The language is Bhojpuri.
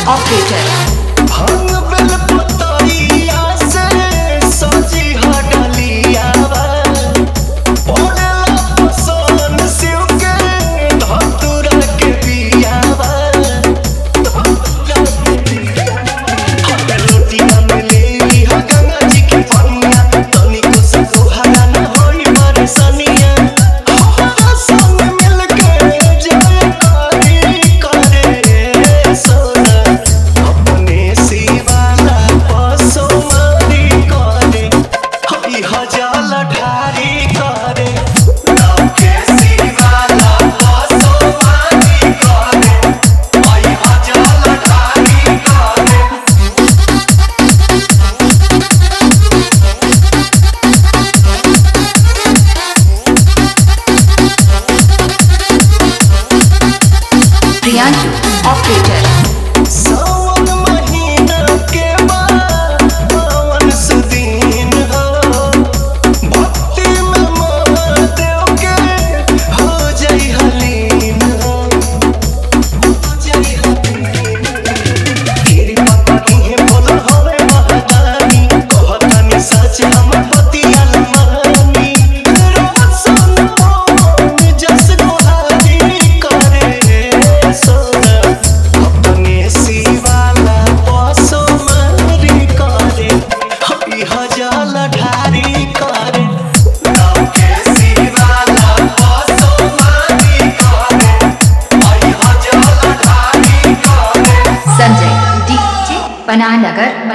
operator. भांग बेल पतैया से सजी हडलियावा पड़ेला पसन शिव के धतूरा के बियावा धतूरा के बियावा हमें लोटिया में लेली ह गंगा जी के पनिया तनिको से तोहरा न होई परेशानिया हमारा संग मिलके जय करे रे सोना अपने शिवाला पसोमारी करे हई हजाल ढारी करे के शिवाला पसोमारी करे हई हजाल ढारी करे Priyanshu, operator. सावन महीना के बाद पावन सुदीन हो भक्ति में महादेव के हो जाई हलीन हो जाई हलीन कृपा करिहे बोल हवे महादानी कहतनी सच हम पतिया मानी रोज सन पवन जस गुहारी करे सोना अपने शिवाला पसोमारी करे हई हजाल ढारी करे के शिवाला पसोमारी करे हई हजाल ढारी करे Sanjay, DJ, Pananagar,